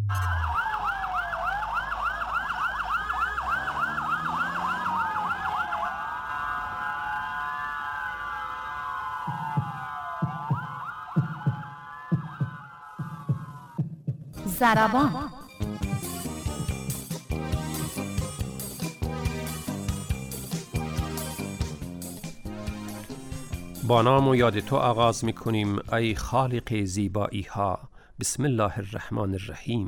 ضربان. با نام و یاد تو آغاز می‌کنیم ای خالق زیبایی ها. بسم الله الرحمن الرحیم.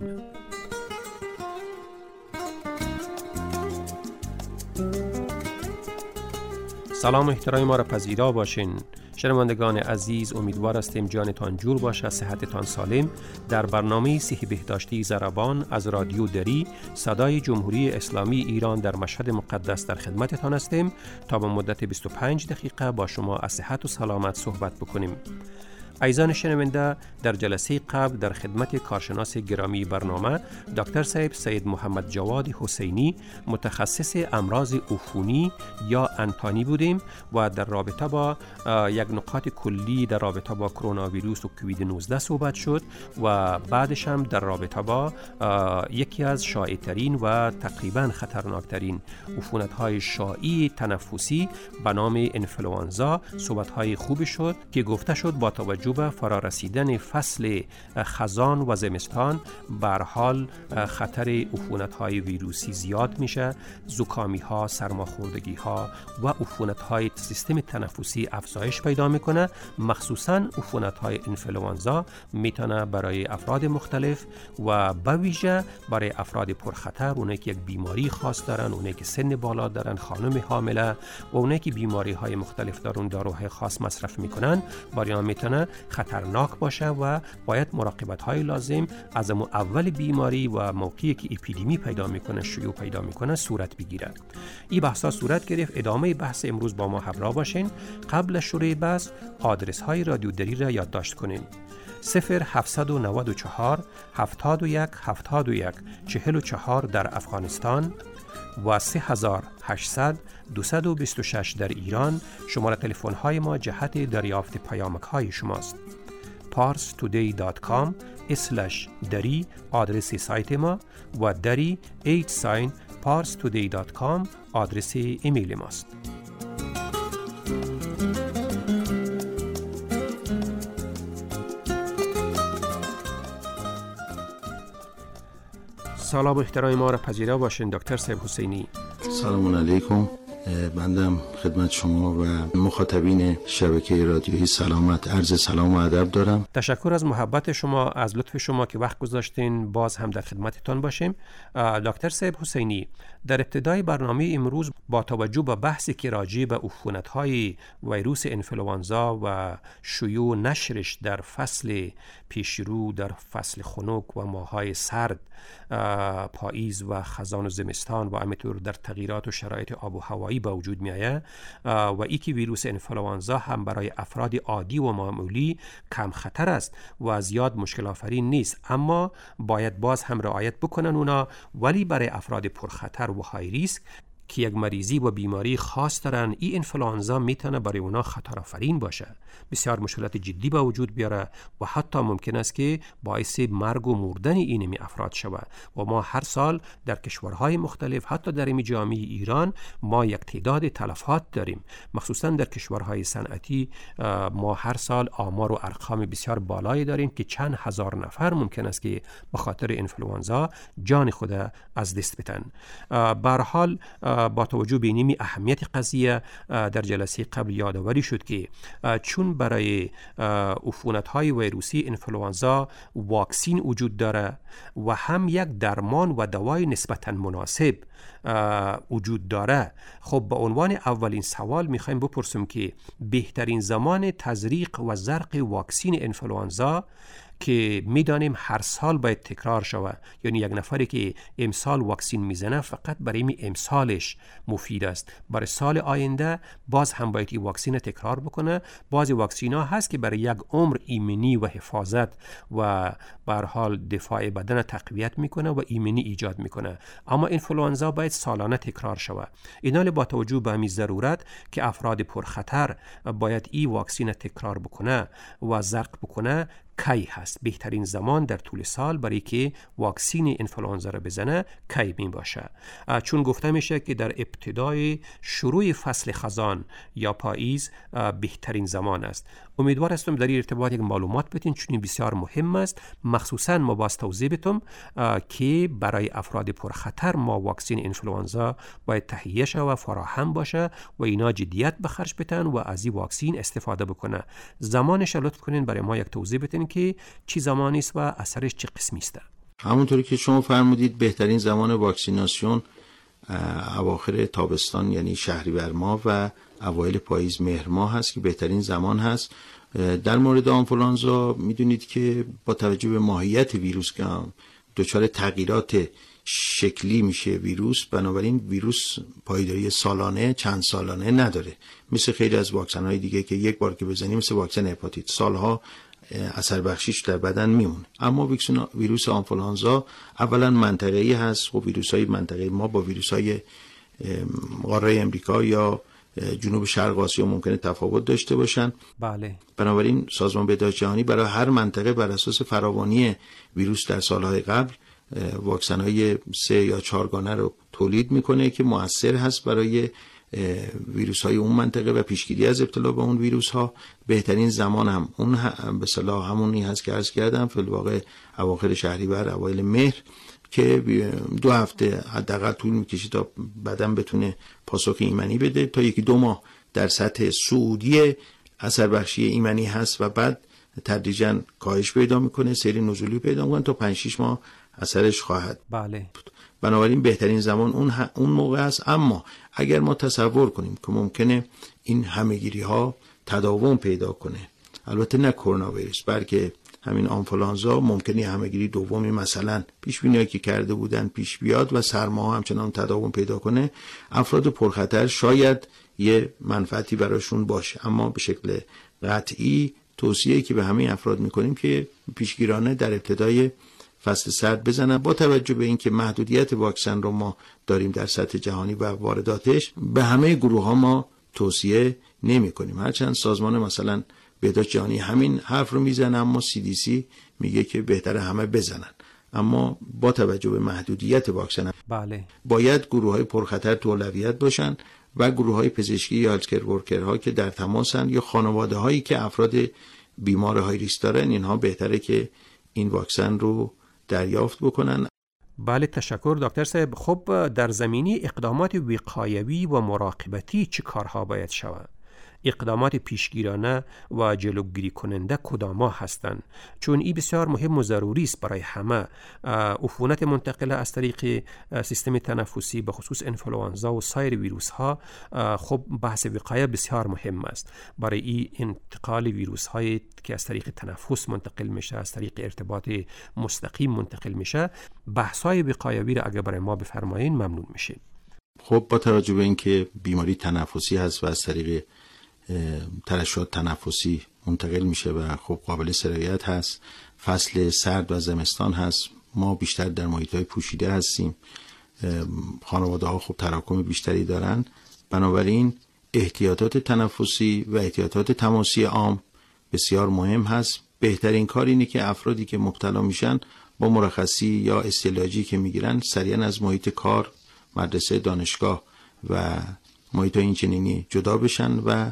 سلام و احترام ما را پذیرا باشین. شنوندگان عزیز، امیدوار هستیم جانتان جور باشه، صحتتان سالم. در برنامه صحی بهداشتی ضربان از رادیو دری صدای جمهوری اسلامی ایران در مشهد مقدس در خدمتتان هستیم تا به مدت 25 دقیقه با شما از صحت و سلامت صحبت بکنیم. عزیزان شنونده، در جلسه قبل در خدمت کارشناس گرامی برنامه دکتر صاحب سید محمد جواد حسینی متخصص امراض عفونی یا انتانی بودیم و در رابطه با یک نکات کلی در رابطه با کرونا ویروس و کووید 19 صحبت شد و بعدش هم در رابطه با یکی از شایع‌ترین و تقریبا خطرناکترین عفونت‌های شایع تنفسی به نام انفلوانزا صحبت‌های خوبی شد که گفته شد با توجه به فرارسیدن فصل خزان و زمستان به هر حال خطر عفونت‌های ویروسی زیاد میشه، زکامی‌ها، سرماخوردگی‌ها و عفونت‌های سیستم تنفسی افزایش پیدا میکنه. مخصوصاً عفونت‌های انفلوانزا میتونه برای افراد مختلف و به ویژه برای افراد پرخطر، اونایی که یک بیماری خاص دارن، اونایی که سن بالا دارن، خانم حامله و اونایی که بیماری‌های مختلف دارن، داروهای خاص مصرف میکنن، برای آن میتونه خطرناک باشه و باید مراقبت‌های لازم از اول بیماری و موقعی که اپیدمی پیدا میکنه، شیوع پیدا میکنه صورت بگیره. این بحثا صورت گرفت. ادامه بحث امروز با ما همراه باشین. قبل شروع بحث آدرس های رادیو دری را یادداشت کنین: 0794 71 71 44 در افغانستان و 3800 226 در ایران. شماره تلفن های ما جهت دریافت پیامک های شماست. parstoday.com/dari آدرس سایت ما و dari @parstoday.com آدرس ایمیل ماست. سلام و احترام ما را پذیرا باشین دکتر صاحب حسینی. سلام علیکم. بندم خدمت شما و مخاطبین شبکه رادیویی سلامت عرض سلام و ادب دارم. تشکر از محبت شما، از لطف شما که وقت گذاشتین باز هم در خدمتتان باشیم. دکتر صاحب حسینی، در ابتدای برنامه امروز با توجه به بحثی که راجع به عفونت‌های ویروس انفلوانزا و شیوع نشرش در فصل پیشرو، در فصل خنک و ماه‌های سرد، پاییز و خزان و زمستان و همینطور در تغییرات و شرایط آب و هوایی به وجود می‌آید و ای که ویروس انفلوانزا هم برای افراد عادی و معمولی کم خطر است و زیاد مشکل آفرین نیست، اما باید باز هم رعایت بکنن اونا، ولی برای افراد پرخطر و های ریسک که یک مریضی و بیماری خاص دارن، این انفلوانزا میتونه برای اونا خطر آفرین باشه، بسیار مشکلات جدی به وجود بیاره و حتی ممکن است که باعث مرگ و مردن اینمی افراد شود. و ما هر سال در کشورهای مختلف، حتی در این جامعه ایران، ما یک تعداد تلفات داریم. مخصوصا در کشورهای صنعتی ما هر سال آمار و ارقام بسیار بالایی داریم که چند هزار نفر ممکن است که به خاطر انفلوانزا جان خود از دست بدن. به هر حال با توجه به اینمی اهمیت قضیه در جلسه قبل یادآوری شد که چون برای عفونت‌های ویروسی انفلوانزا واکسین وجود داره و هم یک درمان و دوای نسبتاً مناسب وجود داره، خب به عنوان اولین سوال میخوایم بپرسیم که بهترین زمان تزریق و زرق واکسین انفلوانزا که میدانیم هر سال باید تکرار شود، یعنی یک نفری که امسال واکسین میزنه فقط برای امسالش مفید است، برای سال آینده باز هم باید این واکسین تکرار بکنه. بعضی واکسین ها هست که برای یک عمر ایمنی و حفاظت و به هر حال دفاع بدن تقویت میکنه و ایمنی ایجاد میکنه، اما انفلوانزا باید سالانه تکرار شود. اینال با توجه به همین ضرورت که افراد پرخطر باید این واکسین تکرار بکنه و زرق بکنه، کی هست. بهترین زمان در طول سال برای که واکسین انفلوانزا را بزنه کی می باشه؟ چون گفته میشه که در ابتدای شروع فصل خزان یا پاییز بهترین زمان است. امیدوار هستم در این ارتباط یک معلومات بتین، چون این بسیار مهم است. مخصوصا ما باز توضیح بدم که برای افراد پرخطر ما واکسین انفلوانزا باید تهیه شه و فراهم باشه و اینا جدیت به خرج بتن و از این واکسین استفاده بکنه. زمانش لطف کنین برای ما یک توضیح بدین که چی زمانی است و اثرش چه قسمی است؟ همونطوری که شما فرمودید بهترین زمان واکسیناسیون اواخر تابستان یعنی شهریور ماه و اوایل پاییز مهر ماه هست که بهترین زمان هست. در مورد آنفولانزا میدونید که با توجه به ماهیت ویروس که دچار تغییرات شکلی میشه ویروس، بنابراین ویروس پایداری سالانه چند سالانه نداره، مثل خیلی از واکسن های دیگه که یک بار که بزنیم، مثل واکسن هپاتیت سالها اثر بخشیش در بدن میمونه. اما ویروس آنفولانزا اولا منطقه‌ای هست. خب ویروس‌های منطقه‌ای ما با ویروس‌های قاره امریکا یا جنوب شرق آسیا ممکنه تفاوت داشته باشن. بله. بنابراین سازمان بهداشت جهانی برای هر منطقه بر اساس فراوانی ویروس در سالهای قبل واکسن‌های 3 یا 4 گانه رو تولید میکنه که مؤثر هست برای ویروس‌های اون منطقه و پیشگیری از ابتلا به اون ویروس‌ها. بهترین زمان هم اون به اصطلاح همونی هست که عرض کردم، فی الواقع اواخر شهریور اوایل مهر، که 2 هفته حداقل طول میکشه تا بدن بتونه پاسخ ایمنی بده، تا 1-2 ماه در سطح صعودی اثر بخشی ایمنی هست و بعد تدریجاً کاهش پیدا میکنه، سری نزولی پیدا میکنه تا 5-6 ماه اثرش خواهد. بله. بنابراین بهترین زمان اون موقع است. اما اگر ما تصور کنیم که ممکنه این همه‌گیری ها تداوم پیدا کنه، البته نه کرونا ویروس بلکه همین آنفولانزا ممکنه همه‌گیری دومی مثلا پیش بینی که کرده بودن پیش بیاد و سرما همچنان تداوم پیدا کنه، افراد پرخطر شاید یه منفعتی براشون باشه. اما به شکل قطعی توصیه‌ای که به همه افراد میکنیم که پیشگیرانه در ابتدای فصل سرد بزنن، با توجه به اینکه محدودیت واکسن رو ما داریم در سطح جهانی و وارداتش، به همه گروه ها ما توصیه نمی کنیم. هرچند سازمان مثلا بهداشت جهانی همین حرف رو میزنه، اما CDC میگه که بهتره همه بزنن. اما با توجه به محدودیت واکسن بله، باید گروه های پرخطر تو اولویت باشن و گروه های پزشکی یا هلت کیر ورکرها که در تماسن یا خانواده هایی که افراد بیمار های ریسک دارن، اینها بهتره که این واکسن رو دریافت بکنن. بله، تشکر دکتر صاحب. خب در زمینه اقدامات وقایوی و مراقبتی چه کارها باید شود؟ اقدامات پیشگیرانه و جلوگیری کننده کدام‌ها هستند؟ چون این بسیار مهم و ضروری است برای همه. عفونت منتقله از طریق سیستم تنفسی به خصوص انفلوانزا و سایر ویروس ها، خب بحث وقایه بسیار مهم است. برای این انتقال ویروس هایی که از طریق تنفس منتقل میشه، از طریق ارتباط مستقیم منتقل میشه، بحث های وقایوی را اگر برای ما بفرمایین ممنون میشه. خب با توجه به اینکه بیماری تنفسی هست و از طریق ترشحات تنفسی منتقل میشه و خب قابل سرایت هست، فصل سرد و زمستان هست، ما بیشتر در محیط‌های پوشیده هستیم، خانواده ها خب تراکم بیشتری دارن، بنابراین احتیاطات تنفسی و احتیاطات تماسی عام بسیار مهم هست. بهترین کار اینه که افرادی که مبتلا میشن با مرخصی یا استعلاجی که میگیرن سریعا از محیط کار، مدرسه، دانشگاه و محیط این چنینی جدا بشن و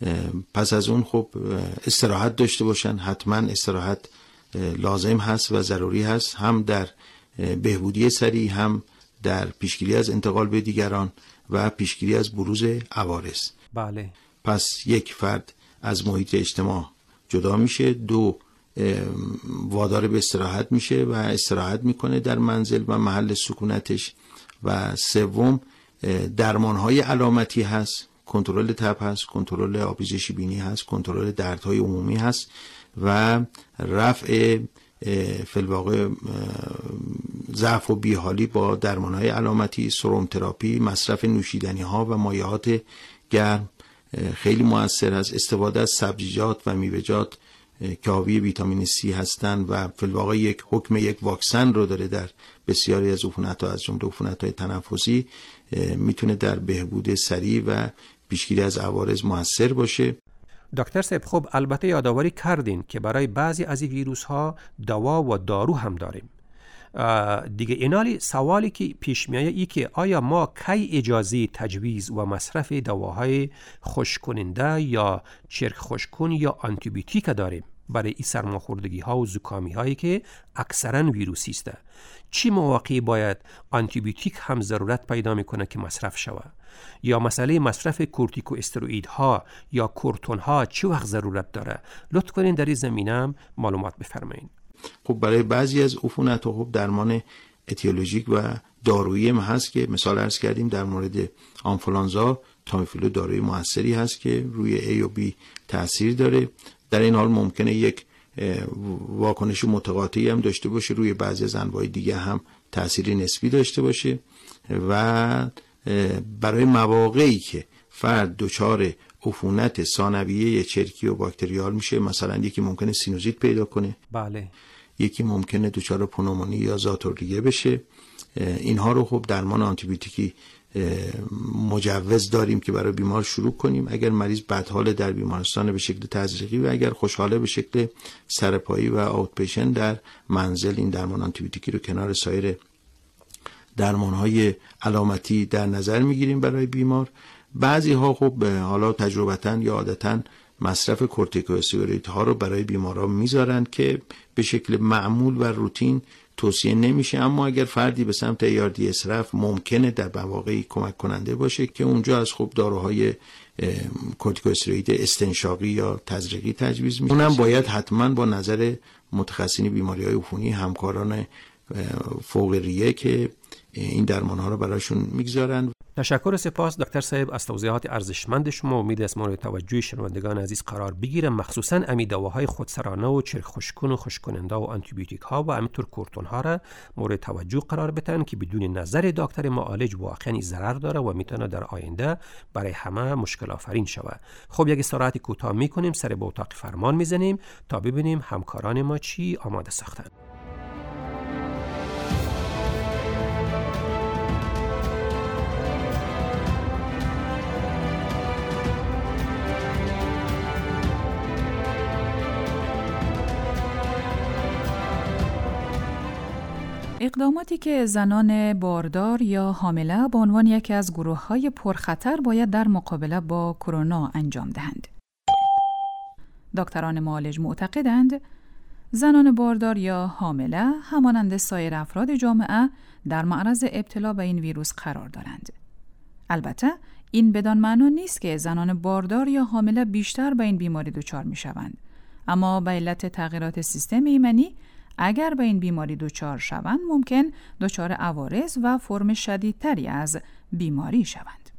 پس از اون خب استراحت داشته باشن. حتما استراحت لازم هست و ضروری هست، هم در بهبودی سریع، هم در پیشگیری از انتقال به دیگران و پیشگیری از بروز عوارض. بله. پس یک فرد از محیط اجتماع جدا میشه، 2 وادار به استراحت میشه و استراحت میکنه در منزل و محل سکونتش، و 3 درمانهای علامتی هست، کنترل تب هست، کنترل آبریزش بینی هست، کنترل دردهای عمومی هست و رفع فی الواقع ضعف و بیحالی با درمانهای علامتی، سرم تراپی، مصرف نوشیدنی ها و مایعات گرم خیلی مؤثر است. استفاده از سبزیجات و میوه‌جات که حاوی ویتامین C هستند و فی الواقع یک حکم یک واکسن رو داره در بسیاری از عفونت‌ها از جمله عفونت‌های تنفسی، میتونه در بهبود سریع و پیشگیری از عوارض موثر باشه. دکتر صاحب خب البته یادآوری کردین که برای بعضی از این ویروس ها دوا و دارو هم داریم. دیگه اینالی سوالی که پیش میاد ای که آیا ما کی اجازه تجویز و مصرف دواهای خشک‌کننده یا چرک خشک‌کن یا آنتیبیوتیک داریم برای این سرماخوردگی ها و زکامی هایی که اکثرا ویروسی است؟ چی مواقعی باید آنتیبیوتیک هم ضرورت پیدا میکنه که مصرف شود؟ یا مسئله مصرف کورتیکو استروئید ها یا کورتون ها چی وقت ضرورت داره؟ لطف کنین در این زمینه هم معلومات بفرمایید. خب برای بعضی از عفونت خب درمان اتیولوژیک و دارویی هم هست که مثال عرض کردیم در مورد آنفولانزا تامیفلو داروی موثری هست که روی A و B تأثیر داره. در این حال ممکنه یک واکنش متقاطعی هم داشته باشه، روی بعضی از انواع دیگه هم تأثیری نسبی داشته باشه و برای مواقعی که فرد دچار عفونت ثانویه چرکی و باکتریال میشه، مثلا یکی ممکنه سینوزیت پیدا کنه، بله، یکی ممکنه دچار پنومونی یا ذات‌الریه بشه، اینها رو خب درمان آنتیبیوتیکی مجوز داریم که برای بیمار شروع کنیم. اگر مریض بدحال در بیمارستان به شکل تزریقی و اگر خوشحاله به شکل سرپایی و آوت پیشنت در منزل این درمان آنتیبیوتیکی رو کنار سایر درمان‌های علامتی در نظر میگیریم برای بیمار. بعضی ها خب حالا تجربتاً یا عادتاً مصرف کورتیکوستئروئیدها رو برای بیماران میذارن که به شکل معمول و روتین توصیه نمیشه، اما اگر فردی به سمت ARDS رفت ممکنه در مواقعی کمک کننده باشه که اونجا از خب داروهای کورتیکوستئروئید استنشاقی یا تزریقی تجویز میشه. اونم باید حتما با نظر متخصصین بیماری‌های عفونی، همکاران فوق ریه که این درمان‌ها رو براشون میگذارن. تشکر و سپاس دکتر صاحب از توضیحات ارزشمند شما. امید است مورد توجه شنوندگان عزیز قرار بگیره، مخصوصا امی دواهای خودسرانه و چرک خشک‌کن و خشک‌کننده و آنتیبیوتیک ها و همینطور کورتون ها را مورد توجه قرار بدن که بدون نظر دکتر معالج واقعا ضرر داره و میتونه در آینده برای همه مشکل آفرین شود. خب یک استراحت کوتاه میکنیم، سر به اتاق فرمان میزنیم تا ببینیم همکاران ما چی آماده ساختن. اقداماتی که زنان باردار یا حامله به عنوان یکی از گروه‌های پرخطر باید در مقابله با کرونا انجام دهند. دکتران معالج معتقدند زنان باردار یا حامله همانند سایر افراد جامعه در معرض ابتلا به این ویروس قرار دارند. البته این بدان معنا نیست که زنان باردار یا حامله بیشتر به این بیماری دچار می‌شوند، اما به علت تغییرات سیستم ایمنی اگر به این بیماری دچار شوند ممکن دچار عوارض و فرم شدیدتری از بیماری شوند.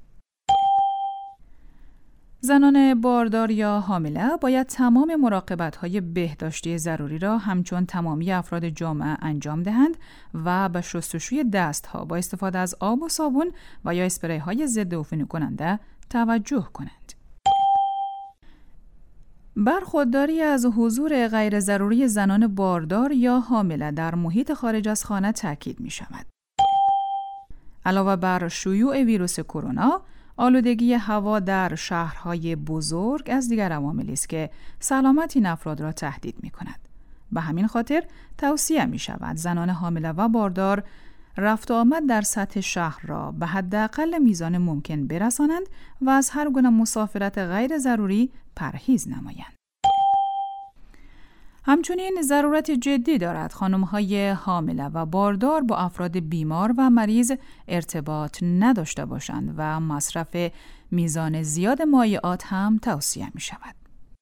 زنان باردار یا حامله باید تمام مراقبت‌های بهداشتی ضروری را همچون تمامی افراد جامعه انجام دهند و به شستشوی دست‌ها با استفاده از آب و صابون و یا اسپری‌های ضد عفونی کننده توجه کنند. برخورداری از حضور غیر ضروری زنان باردار یا حامله در محیط خارج از خانه تاکید می شود. علاوه بر شیوع ویروس کرونا، آلودگی هوا در شهرهای بزرگ از دیگر عواملی است که سلامت این افراد را تهدید می کند. به همین خاطر توصیه می شود زنان حامله و باردار رفت و آمد در سطح شهر را به حداقل میزان ممکن برسانند و از هر گونه مسافرت غیر ضروری پرهیز نمایند. همچنین ضرورت جدی دارد خانم‌های حامله و باردار با افراد بیمار و مریض ارتباط نداشته باشند و مصرف میزان زیاد مایعات هم توصیه می شود.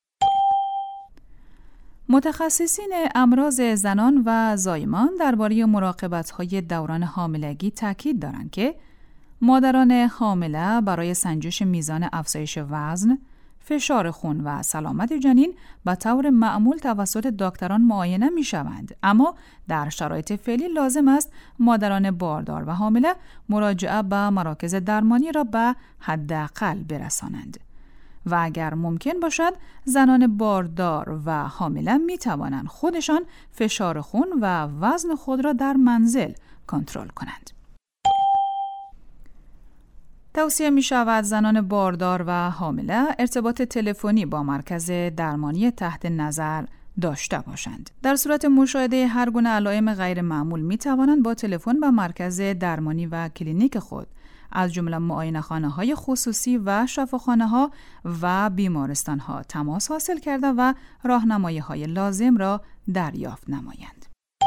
متخصصین امراض زنان و زایمان درباره مراقبت‌های دوران حاملگی تاکید دارند که مادران حامله برای سنجش میزان افزایش وزن، فشار خون و سلامت جنین به طور معمول توسط دکتران معاینه می‌شوند، اما در شرایط فعلی لازم است مادران باردار و حامله مراجعه به مراکز درمانی را به حداقل برسانند. و اگر ممکن باشد زنان باردار و حامله می توانند خودشان فشار خون و وزن خود را در منزل کنترل کنند. توصیه می شود زنان باردار و حامله ارتباط تلفنی با مرکز درمانی تحت نظر داشته باشند. در صورت مشاهده هر گونه علائم غیر معمول می توانند با تلفن به مرکز درمانی و کلینیک خود از جمله معاینه‌خانه‌های خصوصی و شفاخانه‌ها و بیمارستان‌ها تماس حاصل کرده و راهنمایی‌های لازم را دریافت نمایند.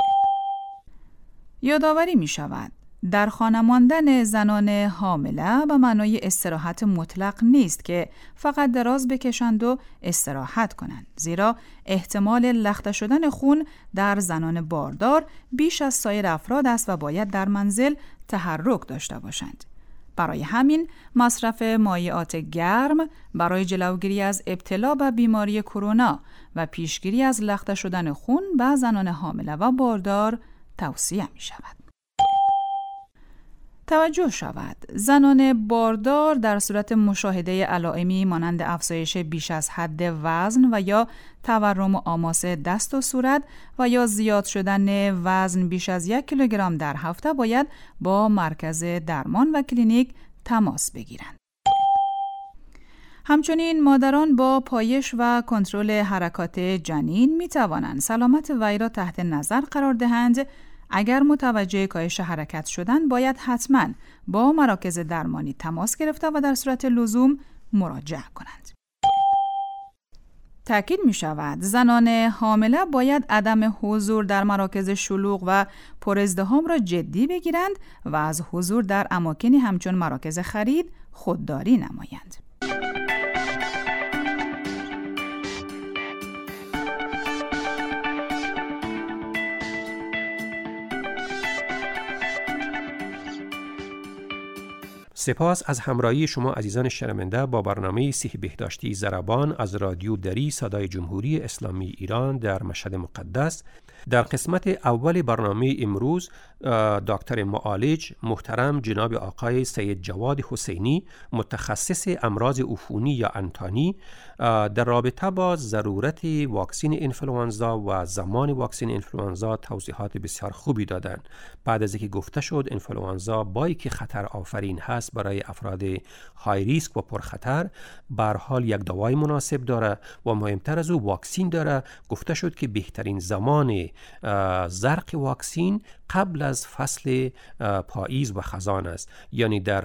یادآوری می شود در خانه ماندن زنان حامله به معنای استراحت مطلق نیست که فقط دراز بکشند و استراحت کنند، زیرا احتمال لخته شدن خون در زنان باردار بیش از سایر افراد است و باید در منزل تحرک داشته باشند. برای همین مصرف مایعات گرم برای جلوگیری از ابتلا به بیماری کرونا و پیشگیری از لخته شدن خون به زنان حامله و باردار توصیه می شود. توجه شود زنان باردار در صورت مشاهده علائمی مانند افزایش بیش از حد وزن و یا تورم و آماس دست و صورت و یا زیاد شدن وزن بیش از 1 کیلوگرم در هفته باید با مرکز درمان و کلینیک تماس بگیرند. همچنین مادران با پایش و کنترل حرکات جنین می توانند سلامت وی را تحت نظر قرار دهند. اگر متوجه کاهش حرکت شدن باید حتما با مراکز درمانی تماس گرفته و در صورت لزوم مراجعه کنند. تأکید می شود زنان حامله باید عدم حضور در مراکز شلوغ و پر ازدحام را جدی بگیرند و از حضور در اماکنی همچون مراکز خرید خودداری نمایند. سپاس از همراهی شما عزیزان شنونده با برنامه صحی بهداشتی ضربان از رادیو دری صدای جمهوری اسلامی ایران در مشهد مقدس. در قسمت اول برنامه امروز دکتر معالج محترم جناب آقای سید جواد حسینی متخصص امراض عفونی یا انتانی در رابطه با ضرورت واکسین انفلوانزا و زمان واکسین انفلوانزا توضیحات بسیار خوبی دادند. بعد از اینکه گفته شد انفلوانزا بایی که خطر آفرین هست برای افراد های ریسک و پرخطر، به هر حال یک دوای مناسب داره و مهمتر از او واکسین داره. گفته شد که بهترین زمان زرق واکسین قبل از فصل پاییز و خزان است، یعنی در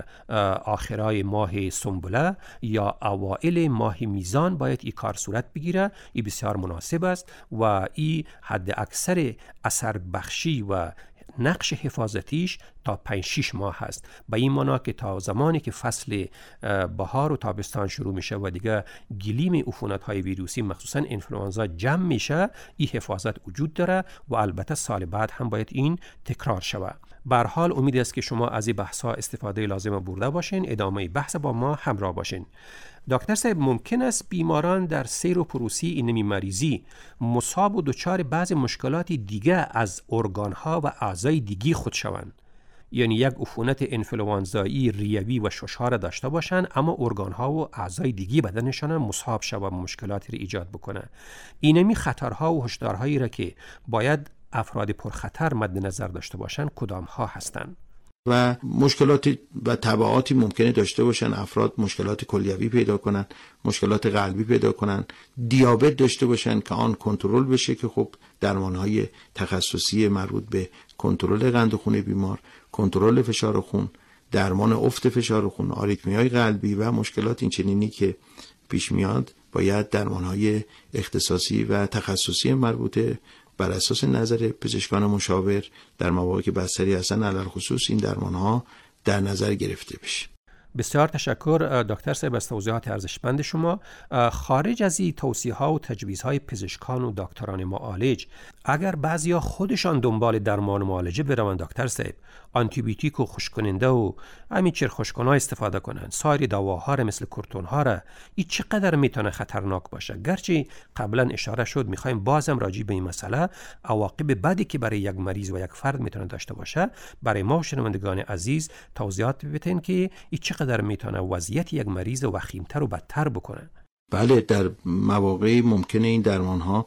آخرای ماه سنبله یا اوائل ماه میزان باید این کار صورت بگیره. این بسیار مناسب است و این حد اکثر اثر بخشی و نقش حفاظتیش تا 5-6 ماه هست. به این معنا که تا زمانی که فصل بهار و تابستان شروع میشه و دیگه گلیم عفونت‌های ویروسی مخصوصا انفلوانزا جمع میشه، این حفاظت وجود داره و البته سال بعد هم باید این تکرار شود. به هر حال امید است که شما از این بحث‌ها استفاده لازم برده باشین. ادامه بحث با ما همراه باشین. دکتر صاحب، ممکن است بیماران در سیر و پروسی این مریضی مصاب و دچار بعض مشکلات دیگه از ارگان‌ها و اعضای دیگی خود شوند؟ یعنی یک عفونت انفلوانزایی ریوی و ششار داشته باشند اما ارگان‌ها و اعضای دیگی بدنشان مصاب شود و مشکلاتی را ایجاد بکنه. اینمی خطرها و هشدارهایی را که باید افراد پرخطر مد نظر داشته باشند کدام ها هستند؟ و مشکلات و تبعاتی ممکنه داشته باشن. افراد مشکلات کلیوی پیدا کنن، مشکلات قلبی پیدا کنن، دیابت داشته باشن که آن کنترل بشه که خب درمانهای تخصصی مربوط به کنترل قند خون بیمار، کنترل فشار خون، درمان افت فشار خون، آریتمیای قلبی و مشکلات این چنینی که پیش میاد باید درمانهای اختصاصی و تخصصی مربوطه بر اساس نظر پزشکان مشاور در مواقعی که بستری هستن علل خصوص این درمانها در نظر گرفته بشه. بسیار تشکر دکتر صاحب از توضیحات ارزشمند شما. خارج از این توصیه‌ها و تجویزهای پزشکان و دکتران معالج، اگر بعضیا خودشان دنبال درمان و معالجه بروند دکتر صاحب، آنتی بیوتیک و خشک‌کننده و همین خشک‌کنها استفاده کنند، سایر دواها را مثل کورتون‌ها را، این چقدر میتونه خطرناک باشه؟ گرچه قبلا اشاره شد، میخوایم بازم راجع به این مسئله عواقب بدی که برای یک مریض و یک فرد میتونه داشته باشه برای ما شنوندگان عزیز توضیحات بدین که این چقدر میتونه وضعیت یک مریض وخیمتر و بدتر بکنه. بله، در مواقعی ممکنه این درمان‌ها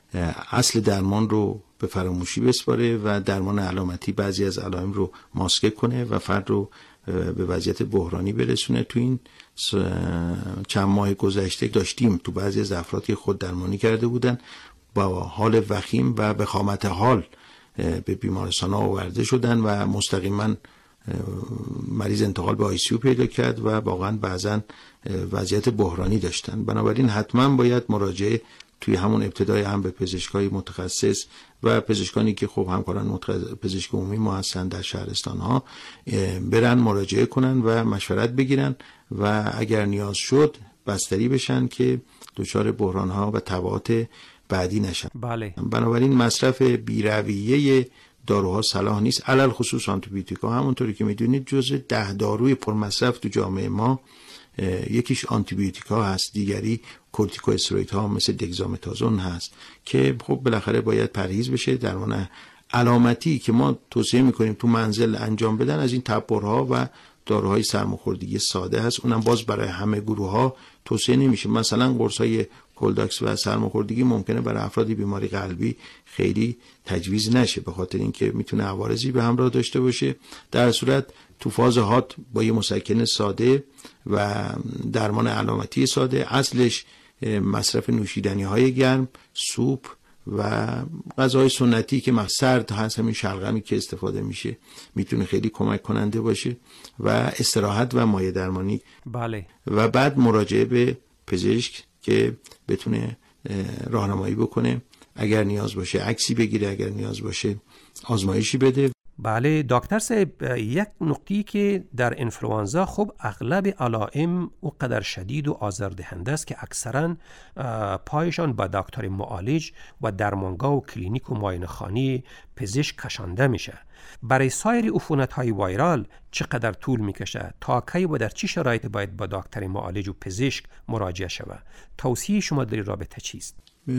اصل درمان رو به فراموشی بسپاره و درمان علامتی بعضی از علائم رو ماسک کنه و فرد رو به وضعیت بحرانی برسونه. تو این چند ماه گذشته داشتیم تو بعضی از افراد که خود درمانی کرده بودن با حال وخیم و وخامت حال به بیمارستان ها آورده شدن و مستقیما مریض انتقال به ICU پیدا کرد و واقعا بعضا وضعیت بحرانی داشتن. بنابراین حتما باید مراجعه توی همون ابتدای هم به پزشکای متخصص و پزشکانی که خب همکاران پزشک عمومی ما هستن در شهرستان ها برن مراجعه کنن و مشورت بگیرن و اگر نیاز شد بستری بشن که دچار بحران ها و تبعات بعدی نشن. بله. بنابراین مصرف بی‌رویه داروها صلاح نیست، علل خصوص آنتیبیوتیکا. همونطوری که میدونید جزء 10 داروی پرمصرف تو جامعه ما یکیش آنتیبیوتیکا هست، دیگری کورتیکواستروئیدها مثل دگزامتازون هست که خب بالاخره باید پرهیز بشه. درمان علامتی که ما توصیه میکنیم تو منزل انجام بدن از این تبرها و داروهای سرماخوردگی ساده هست، اونم باز برای همه گروه ها توصیه نمیشه. مثلا قرصای کلداکس و سرماخوردگی ممکنه برای افراد بیماری قلبی خیلی تجویز نشه به خاطر اینکه میتونه عوارضی به همراه داشته باشه. در صورت تو فاز هات با یه مسکن ساده و درمان علامتی ساده، اصلش مصرف نوشیدنی های گرم، سوپ و غذاهای سنتی که سرد هست، همین شلغمی که استفاده میشه میتونه خیلی کمک کننده باشه و استراحت و مایع درمانی. بله. و بعد مراجعه به پزشک که بتونه راهنمایی بکنه، اگر نیاز باشه عکسی بگیره، اگر نیاز باشه آزمایشی بده. بله دکتر صاحب، یک نکته که در انفلوانزا خب اغلب علائم اونقدر شدید و آزاردهنده است که اکثرا پایشان با دکتر معالج و درمانگاه و کلینیک و معاینه‌خانه پزشک کشانده میشه. برای سایر عفونت‌های وایرال چقدر طول میکشه؟ تا کی و در چه شرایطی باید با دکتر معالج و پزشک مراجعه شود؟ توصیه شما در این رابطه چیست؟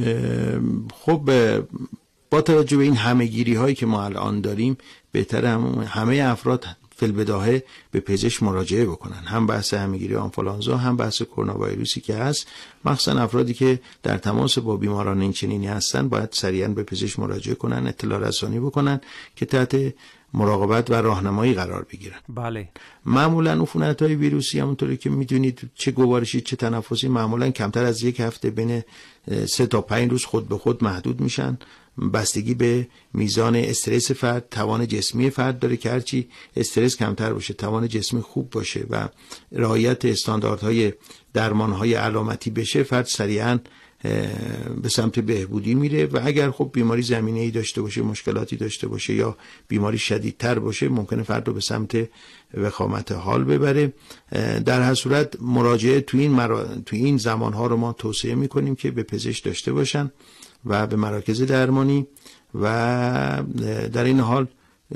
خب با توجه به این همه‌گیری هایی که ما الان داریم بهتره همه افراد فی‌البداهه به پزشک مراجعه بکنن، هم بحث همه‌گیری آنفولانزا هم بحث کرونا ویروسی که هست. مخصوصا افرادی که در تماس با بیماران این چنینی هستن باید سریعا به پزشک مراجعه کنن، اطلاع رسانی بکنن که تحت مراقبت و راهنمایی قرار بگیرن. بله. معمولا عفونت‌های ویروسی همونطوری که میدونید چه گوارشی چه تنفسی معمولا کمتر از یک هفته بین 3 تا 5 روز خود به خود محدود میشن. بستگی به میزان استرس فرد، توان جسمی فرد داره که هرچی استرس کمتر باشه، توان جسمی خوب باشه و رعایت استانداردهای درمانهای علامتی بشه، فرد سریعا به سمت بهبودی میره. و اگر خب بیماری زمینه‌ای داشته باشه، مشکلاتی داشته باشه یا بیماری شدیدتر باشه، ممکنه فرد رو به سمت وخامت حال ببره. در هر صورت مراجعه تو این زمانها رو ما توصیه میکنیم که به پزشک داشته باشن و به مراکز درمانی و در این حال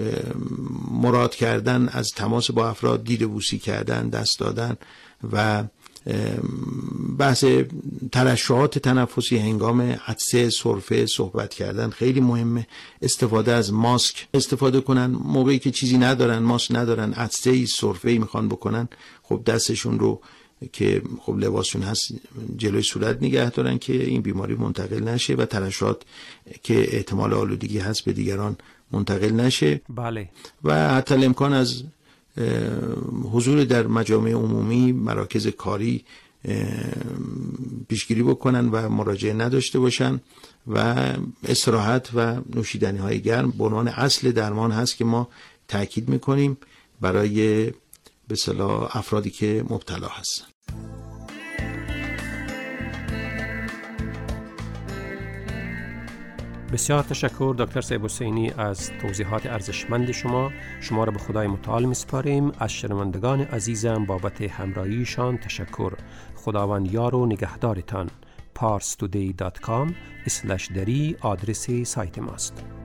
مراد کردن از تماس با افراد، دید بوسی کردن، دست دادن و بحث ترشحات تنفسی هنگام عطسه، سرفه، صحبت کردن خیلی مهمه. استفاده از ماسک استفاده کنن موقعی که چیزی ندارن، ماسک ندارن، عطسه، سرفه میخوان بکنن، خب دستشون رو که خب لباسشون هست جلوی صورت نگه دارن که این بیماری منتقل نشه و ترشحات که احتمال آلودگی هست به دیگران منتقل نشه. بله. و حتی الامکان از حضور در مجامع عمومی، مراکز کاری پیشگیری بکنن و مراجعه نداشته باشن و استراحت و نوشیدنی های گرم به عنوان اصل درمان هست که ما تاکید میکنیم برای به اصطلاح افرادی که مبتلا هستن. بسیار تشکر دکتر صاحب حسینی از توضیحات ارزشمند شما را به خدای متعال میسپاریم. از شنوندگان عزیزم بابت همراهیشان تشکر. خداوند یار و نگهدارتان. parstoday.com/dari آدرس سایت ماست.